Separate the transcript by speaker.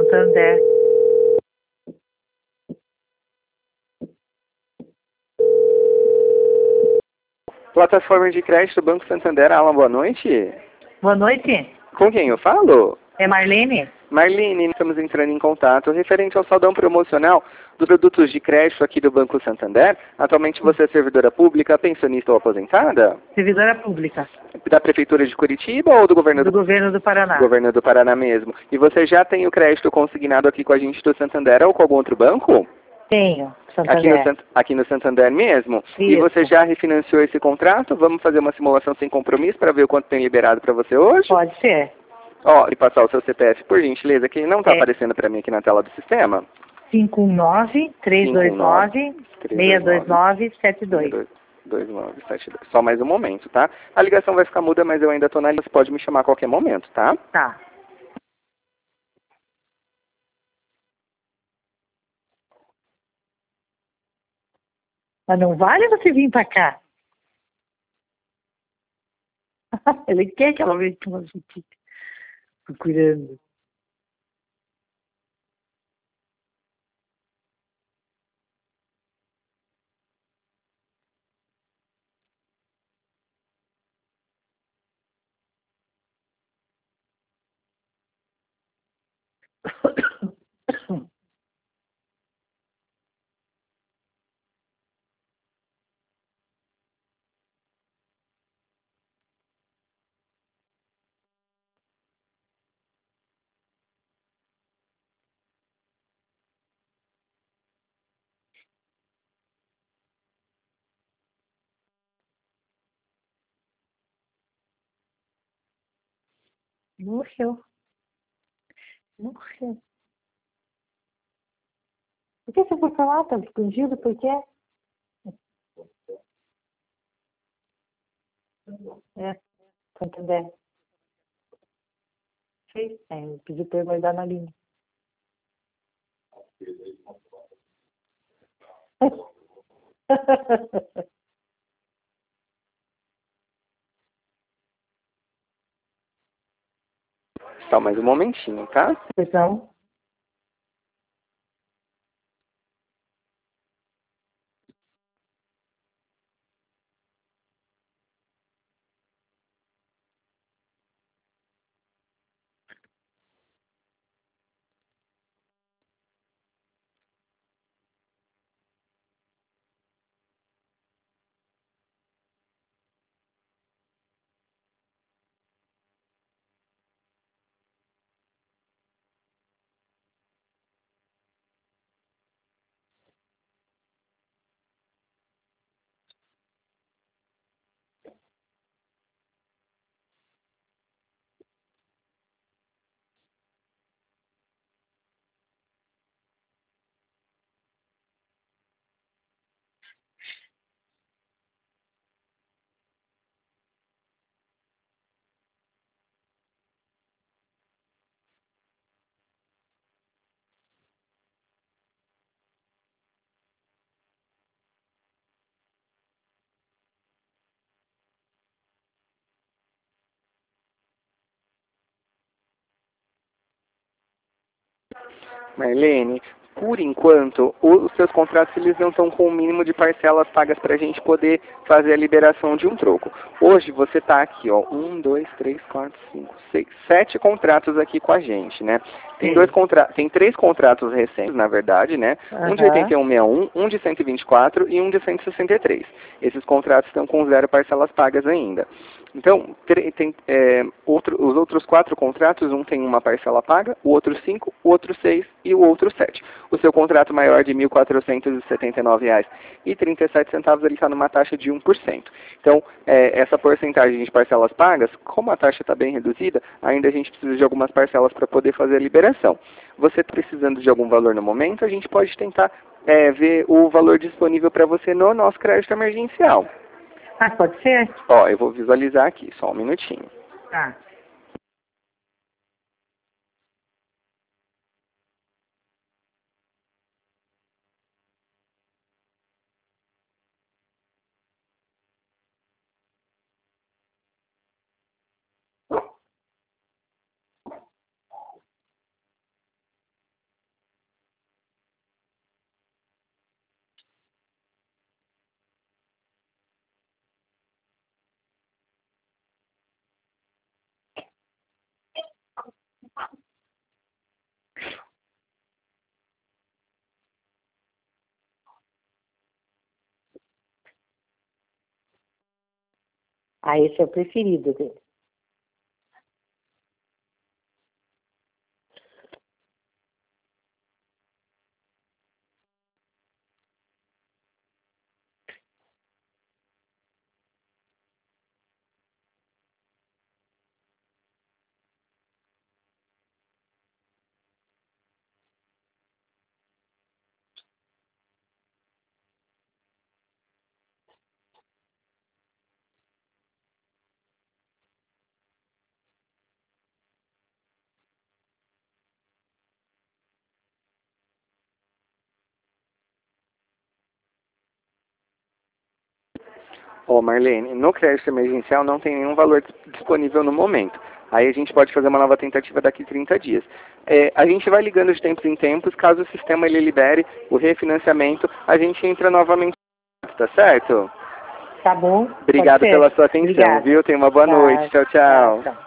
Speaker 1: Santander.
Speaker 2: Plataforma de crédito Banco Santander, Alan, boa noite.
Speaker 1: Boa noite.
Speaker 2: Com quem eu falo?
Speaker 1: É Marlene?
Speaker 2: Marlene, estamos entrando em contato referente ao saldão promocional dos produtos de crédito aqui do Banco Santander. Atualmente você é servidora pública, pensionista ou aposentada?
Speaker 1: Servidora pública.
Speaker 2: Da Prefeitura de Curitiba ou do Governo
Speaker 1: do Governo do Paraná?
Speaker 2: Governo do Paraná mesmo. E você já tem o crédito consignado aqui com a gente do Santander ou com algum outro banco?
Speaker 1: Tenho, Santander.
Speaker 2: Aqui no Santander mesmo?
Speaker 1: Isso.
Speaker 2: E você já refinanciou esse contrato? Vamos fazer uma simulação sem compromisso para ver o quanto tem liberado para você hoje?
Speaker 1: Pode ser.
Speaker 2: Ó, e passar o seu CPF, por gentileza, que não está aparecendo para mim aqui na tela do sistema.
Speaker 1: 519-329-629-72.
Speaker 2: 2972. Só mais um momento, tá? A ligação vai ficar muda, mas eu ainda estou na linha. Você pode me chamar a qualquer momento, tá?
Speaker 1: Tá. Mas não vale você vir pra cá. Ele quer que ela venha com uma fique procurando. Morreu. Morreu. Por que você foi pra lá? Tá escondido? Por quê? É, Santander. Sei. É, pedi pra ele guardar na linha.
Speaker 2: Só mais um momentinho, tá?
Speaker 1: Então,
Speaker 2: Marlene, por enquanto, os seus contratos eles não estão com o mínimo de parcelas pagas para a gente poder fazer a liberação de um troco. Hoje você está aqui, ó, 1, 2, 3, 4, 5, 6, 7 contratos aqui com a gente, né? Tem 3 contratos recentes, na verdade, né? Um de 8161, um de 124 e um de 163. Esses contratos estão com 0 parcelas pagas ainda. Então, os outros 4 contratos, um tem uma parcela paga, o outro 5, o outro 6 e o outro 7. O seu contrato maior de R$ 1.479,37, ele está numa taxa de 1%. Então, essa porcentagem de parcelas pagas, como a taxa está bem reduzida, ainda a gente precisa de algumas parcelas para poder fazer a liberação. Você precisando de algum valor no momento, a gente pode tentar ver o valor disponível para você no nosso crédito emergencial.
Speaker 1: ah, pode ser?
Speaker 2: Ó, eu vou visualizar aqui, só um minutinho.
Speaker 1: Tá. Ah, esse é o preferido dele.
Speaker 2: Ó, Marlene, no crédito emergencial não tem nenhum valor disponível no momento. Aí a gente pode fazer uma nova tentativa daqui 30 dias. A gente vai ligando de tempos em tempos, caso o sistema ele libere o refinanciamento, a gente entra novamente, tá certo?
Speaker 1: Tá bom?
Speaker 2: Obrigado
Speaker 1: Pode ser.
Speaker 2: pela sua atenção,
Speaker 1: Obrigada.
Speaker 2: viu? Tenha uma boa noite. Tchau,
Speaker 1: Tchau,
Speaker 2: tchau.
Speaker 1: tchau.